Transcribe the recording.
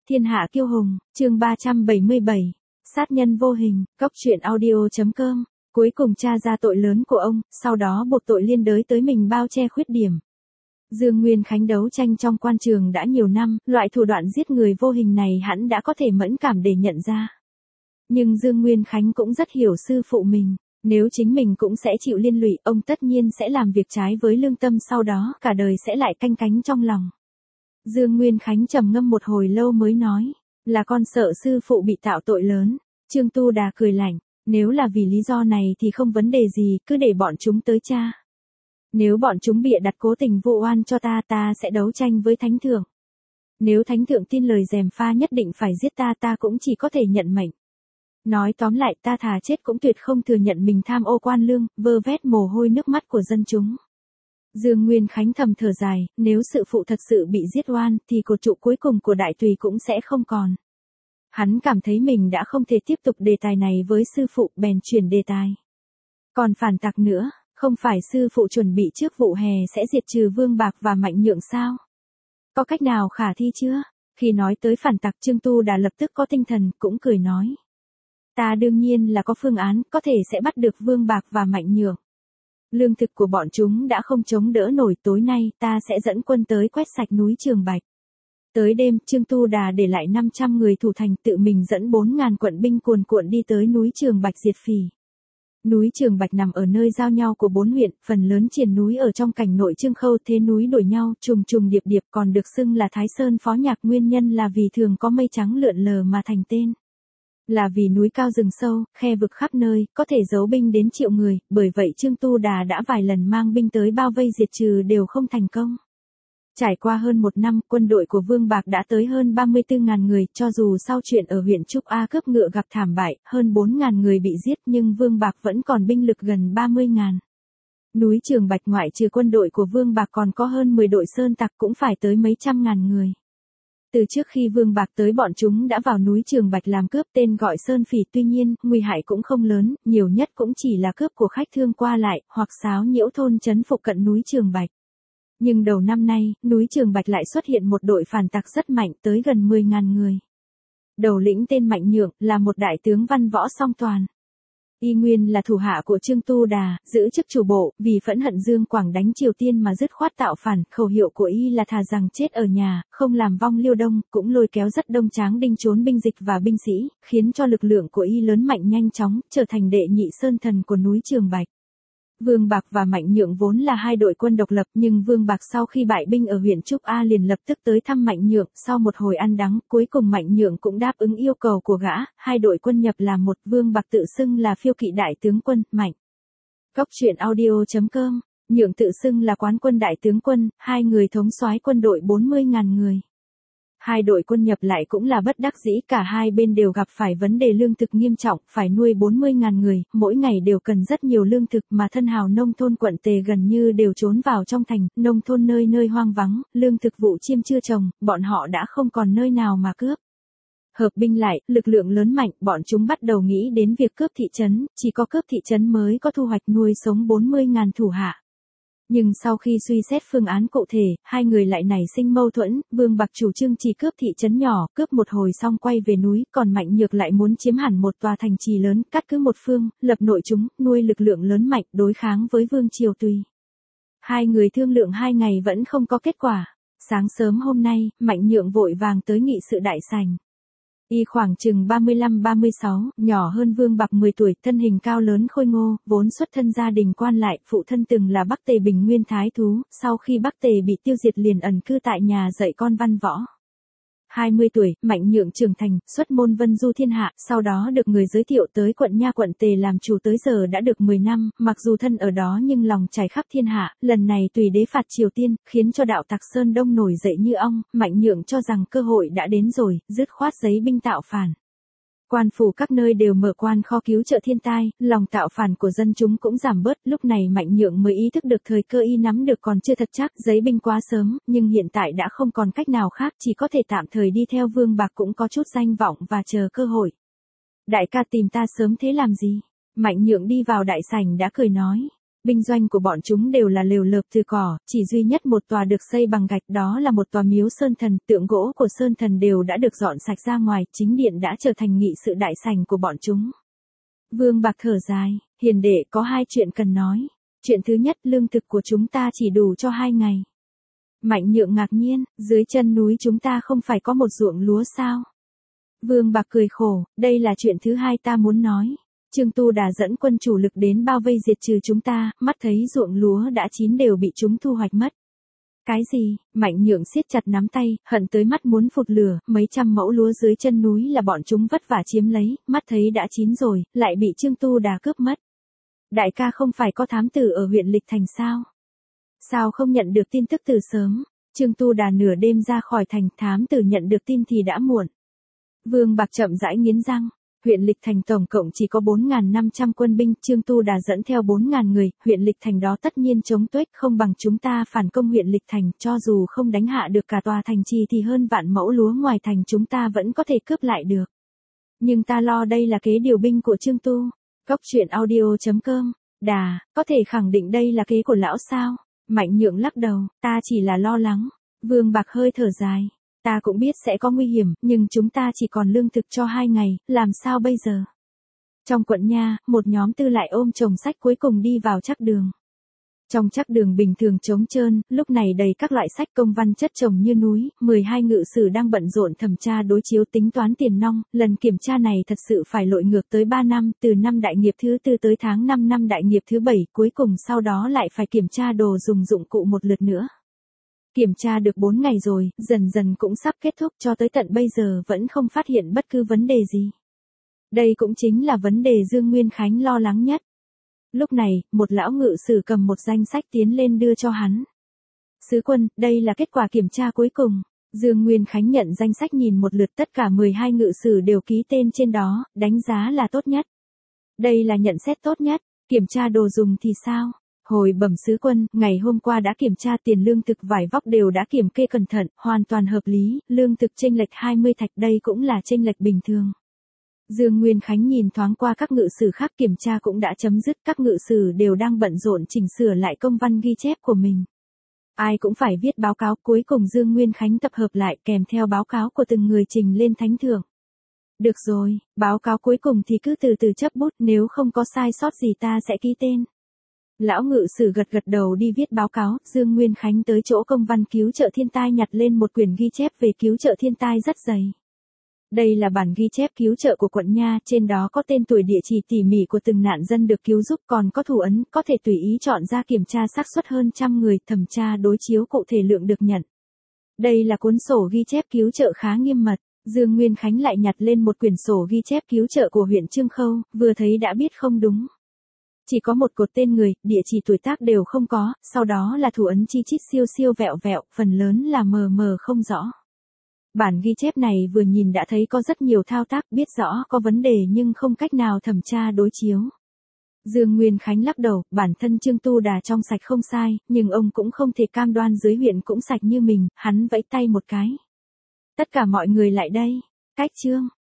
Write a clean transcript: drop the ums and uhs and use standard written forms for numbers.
Thiên hạ kiêu hùng, chương 377, sát nhân vô hình, cốc truyện audio.com, cuối cùng tra ra tội lớn của ông, sau đó buộc tội liên đới tới mình bao che khuyết điểm. Dương Nguyên Khánh đấu tranh trong quan trường đã nhiều năm, loại thủ đoạn giết người vô hình này hắn đã có thể mẫn cảm để nhận ra. Nhưng Dương Nguyên Khánh cũng rất hiểu sư phụ mình, nếu chính mình cũng sẽ chịu liên lụy, ông tất nhiên sẽ làm việc trái với lương tâm, sau đó cả đời sẽ lại canh cánh trong lòng. Dương Nguyên Khánh trầm ngâm một hồi lâu mới nói, là con sợ sư phụ bị tạo tội lớn. Trương Tu Đà cười lạnh, nếu là vì lý do này thì không vấn đề gì, cứ để bọn chúng tới tra. Nếu bọn chúng bịa đặt cố tình vu oan cho ta sẽ đấu tranh với thánh thượng. Nếu thánh thượng tin lời gièm pha nhất định phải giết ta cũng chỉ có thể nhận mệnh. Nói tóm lại, ta thà chết cũng tuyệt không thừa nhận mình tham ô quan lương, vơ vét mồ hôi nước mắt của dân chúng. Dương Nguyên Khánh thầm thở dài, nếu sự phụ thật sự bị giết oan, thì cột trụ cuối cùng của đại tùy cũng sẽ không còn. Hắn cảm thấy mình đã không thể tiếp tục đề tài này với sư phụ, bèn chuyển đề tài. Còn phản tặc nữa, không phải sư phụ chuẩn bị trước vụ hè sẽ diệt trừ Vương Bạc và Mạnh Nhượng sao? Có cách nào khả thi chưa? Khi nói tới phản tặc, Trương Tu Đà lập tức có tinh thần, cũng cười nói. Ta đương nhiên là có phương án, có thể sẽ bắt được Vương Bạc và Mạnh Nhượng. Lương thực của bọn chúng đã không chống đỡ nổi, tối nay ta sẽ dẫn quân tới quét sạch núi Trường Bạch. Tới đêm, Trương Tu Đà để lại 500 người thủ thành, tự mình dẫn 4.000 quận binh cuồn cuộn đi tới núi Trường Bạch diệt phỉ. Núi Trường Bạch nằm ở nơi giao nhau của 4 huyện, phần lớn triền núi ở trong cảnh nội Trương Khâu, thế núi đuổi nhau, trùng trùng điệp điệp, còn được xưng là Thái Sơn Phó Nhạc, nguyên nhân là vì thường có mây trắng lượn lờ mà thành tên. Là vì núi cao rừng sâu, khe vực khắp nơi, có thể giấu binh đến triệu người, bởi vậy Trương Tu Đà đã vài lần mang binh tới bao vây diệt trừ đều không thành công. Trải qua hơn một năm, quân đội của Vương Bạc đã tới hơn 34.000 người, cho dù sau chuyện ở huyện Trúc A cướp ngựa gặp thảm bại, hơn 4.000 người bị giết, nhưng Vương Bạc vẫn còn binh lực gần 30.000. Núi Trường Bạch ngoại trừ quân đội của Vương Bạc còn có hơn 10 đội sơn tặc, cũng phải tới mấy trăm ngàn người. Từ trước khi Vương Bạc tới, bọn chúng đã vào núi Trường Bạch làm cướp, tên gọi sơn phỉ, tuy nhiên, nguy hại cũng không lớn, nhiều nhất cũng chỉ là cướp của khách thương qua lại, hoặc xáo nhiễu thôn trấn phụ cận núi Trường Bạch. Nhưng đầu năm nay, núi Trường Bạch lại xuất hiện một đội phản tặc rất mạnh, tới gần 10.000 người. Đầu lĩnh tên Mạnh Nhượng, là một đại tướng văn võ song toàn. Y nguyên là thủ hạ của Trương Tu Đà, giữ chức chủ bộ, vì phẫn hận Dương Quảng đánh Triều Tiên mà dứt khoát tạo phản, khẩu hiệu của y là thà rằng chết ở nhà, không làm vong Liêu Đông, cũng lôi kéo rất đông tráng đinh trốn binh dịch và binh sĩ, khiến cho lực lượng của y lớn mạnh nhanh chóng, trở thành đệ nhị sơn thần của núi Trường Bạch. Vương Bạc và Mạnh Nhượng vốn là hai đội quân độc lập, nhưng Vương Bạc sau khi bại binh ở huyện Trúc A liền lập tức tới thăm Mạnh Nhượng, sau một hồi ăn đắng, cuối cùng Mạnh Nhượng cũng đáp ứng yêu cầu của gã, hai đội quân nhập làm một, Vương Bạc tự xưng là phiêu kỵ đại tướng quân, Mạnh. Cốc truyện audio.com, Nhượng tự xưng là quán quân đại tướng quân, hai người thống soái quân đội 40.000 người. Hai đội quân nhập lại cũng là bất đắc dĩ, cả hai bên đều gặp phải vấn đề lương thực nghiêm trọng, phải nuôi 40.000 người, mỗi ngày đều cần rất nhiều lương thực, mà thân hào nông thôn quận Tề gần như đều trốn vào trong thành, nông thôn nơi nơi hoang vắng, lương thực vụ chiêm chưa trồng, bọn họ đã không còn nơi nào mà cướp. Hợp binh lại, lực lượng lớn mạnh, bọn chúng bắt đầu nghĩ đến việc cướp thị trấn, chỉ có cướp thị trấn mới có thu hoạch nuôi sống 40.000 thủ hạ. Nhưng sau khi suy xét phương án cụ thể, hai người lại nảy sinh mâu thuẫn, Vương Bạc chủ trương chỉ cướp thị trấn nhỏ, cướp một hồi xong quay về núi, còn Mạnh Nhược lại muốn chiếm hẳn một tòa thành trì lớn, cắt cứ một phương, lập nội chúng, nuôi lực lượng lớn mạnh, đối kháng với Vương Triều Tùy. Hai người thương lượng 2 ngày vẫn không có kết quả. Sáng sớm hôm nay, Mạnh Nhượng vội vàng tới nghị sự đại sảnh. Y khoảng chừng 35-36, nhỏ hơn Vương Bạc 10 tuổi, thân hình cao lớn khôi ngô, vốn xuất thân gia đình quan lại, phụ thân từng là Bắc Tề Bình Nguyên Thái Thú, sau khi Bắc Tề bị tiêu diệt liền ẩn cư tại nhà dạy con văn võ. 20 tuổi, Mạnh Nhượng trưởng thành, xuất môn vân du thiên hạ, sau đó được người giới thiệu tới quận Nha quận Tề làm chủ, tới giờ đã được 10 năm, mặc dù thân ở đó nhưng lòng trải khắp thiên hạ, lần này Tùy đế phạt Triều Tiên, khiến cho đạo tặc Sơn Đông nổi dậy như ong, Mạnh Nhượng cho rằng cơ hội đã đến rồi, dứt khoát giấy binh tạo phản. Quan phủ các nơi đều mở quan kho cứu trợ thiên tai, lòng tạo phản của dân chúng cũng giảm bớt, lúc này Mạnh Nhượng mới ý thức được thời cơ y nắm được còn chưa thật chắc, giấy binh quá sớm, nhưng hiện tại đã không còn cách nào khác, chỉ có thể tạm thời đi theo Vương Bạc, cũng có chút danh vọng và chờ cơ hội. Đại ca tìm ta sớm thế làm gì? Mạnh Nhượng đi vào đại sảnh đã cười nói. Binh doanh của bọn chúng đều là lều lợp từ cỏ, chỉ duy nhất một tòa được xây bằng gạch, đó là một tòa miếu sơn thần, tượng gỗ của sơn thần đều đã được dọn sạch ra ngoài, chính điện đã trở thành nghị sự đại sảnh của bọn chúng. Vương Bạc thở dài, hiền đệ có hai chuyện cần nói. Chuyện thứ nhất, lương thực của chúng ta chỉ đủ cho 2 ngày. Mạnh Nhượng ngạc nhiên, dưới chân núi chúng ta không phải có một ruộng lúa sao? Vương Bạc cười khổ, đây là chuyện thứ hai ta muốn nói. Trương Tu Đà dẫn quân chủ lực đến bao vây diệt trừ chúng ta, mắt thấy ruộng lúa đã chín đều bị chúng thu hoạch mất. Cái gì? Mạnh Nhượng siết chặt nắm tay, hận tới mắt muốn phụt lửa, mấy trăm mẫu lúa dưới chân núi là bọn chúng vất vả chiếm lấy, mắt thấy đã chín rồi, lại bị Trương Tu Đà cướp mất. Đại ca không phải có thám tử ở huyện Lịch Thành sao? Sao không nhận được tin tức từ sớm? Trương Tu Đà nửa đêm ra khỏi thành, thám tử nhận được tin thì đã muộn. Vương Bạc chậm rãi nghiến răng. Huyện Lịch Thành tổng cộng chỉ có 4.500 quân binh, Trương Tu Đà dẫn theo 4.000 người, huyện Lịch Thành đó tất nhiên chống tuếch, không bằng chúng ta phản công huyện Lịch Thành, cho dù không đánh hạ được cả tòa thành trì thì hơn vạn mẫu lúa ngoài thành chúng ta vẫn có thể cướp lại được. Nhưng ta lo đây là kế điều binh của Trương Tu. Góc truyện audio.com. Đà, có thể khẳng định đây là kế của lão sao? Mạnh Nhượng lắc đầu, ta chỉ là lo lắng. Vương Bạc hơi thở dài. Ta cũng biết sẽ có nguy hiểm, nhưng chúng ta chỉ còn lương thực cho 2 ngày, làm sao bây giờ? Trong quận nha, một nhóm tư lại ôm chồng sách cuối cùng đi vào trắc đường. Trong trắc đường bình thường trống trơn, lúc này đầy các loại sách công văn chất chồng như núi, 12 ngự sử đang bận rộn thẩm tra đối chiếu tính toán tiền nong, lần kiểm tra này thật sự phải lội ngược tới 3 năm, từ năm đại nghiệp thứ 4 tới tháng 5 năm đại nghiệp thứ 7, cuối cùng sau đó lại phải kiểm tra đồ dùng dụng cụ một lượt nữa. Kiểm tra được 4 ngày rồi, dần dần cũng sắp kết thúc, cho tới tận bây giờ vẫn không phát hiện bất cứ vấn đề gì. Đây cũng chính là vấn đề Dương Nguyên Khánh lo lắng nhất. Lúc này, một lão ngự sử cầm một danh sách tiến lên đưa cho hắn. Sứ quân, đây là kết quả kiểm tra cuối cùng. Dương Nguyên Khánh nhận danh sách nhìn một lượt, tất cả 12 ngự sử đều ký tên trên đó, đánh giá là tốt nhất. Đây là nhận xét tốt nhất, kiểm tra đồ dùng thì sao? Hồi bẩm sứ quân, ngày hôm qua đã kiểm tra tiền lương thực vải vóc đều đã kiểm kê cẩn thận, hoàn toàn hợp lý, lương thực chênh lệch 20 thạch, đây cũng là chênh lệch bình thường. Dương Nguyên Khánh nhìn thoáng qua các ngự sử khác, kiểm tra cũng đã chấm dứt, các ngự sử đều đang bận rộn chỉnh sửa lại công văn ghi chép của mình. Ai cũng phải viết báo cáo, cuối cùng Dương Nguyên Khánh tập hợp lại kèm theo báo cáo của từng người trình lên thánh thượng. Được rồi, báo cáo cuối cùng thì cứ từ từ chấp bút, nếu không có sai sót gì ta sẽ ký tên. Lão ngự sử gật gật đầu đi viết báo cáo, Dương Nguyên Khánh tới chỗ công văn cứu trợ thiên tai nhặt lên một quyển ghi chép về cứu trợ thiên tai rất dày. Đây là bản ghi chép cứu trợ của quận nha, trên đó có tên tuổi, địa chỉ tỉ mỉ của từng nạn dân được cứu giúp, còn có thủ ấn, có thể tùy ý chọn ra kiểm tra xác suất hơn 100 người, thẩm tra đối chiếu cụ thể lượng được nhận. Đây là cuốn sổ ghi chép cứu trợ khá nghiêm mật. Dương Nguyên Khánh lại nhặt lên một quyển sổ ghi chép cứu trợ của huyện Trương Khâu, vừa thấy đã biết không đúng. Chỉ có một cột tên người, địa chỉ tuổi tác đều không có, sau đó là thủ ấn chi chít siêu siêu vẹo vẹo, phần lớn là mờ mờ không rõ. Bản ghi chép này vừa nhìn đã thấy có rất nhiều thao tác, biết rõ có vấn đề nhưng không cách nào thẩm tra đối chiếu. Dương Nguyên Khánh lắc đầu, bản thân Trương Tu Đà trong sạch không sai, nhưng ông cũng không thể cam đoan dưới huyện cũng sạch như mình, hắn vẫy tay một cái. Tất cả mọi người lại đây. Cách chương.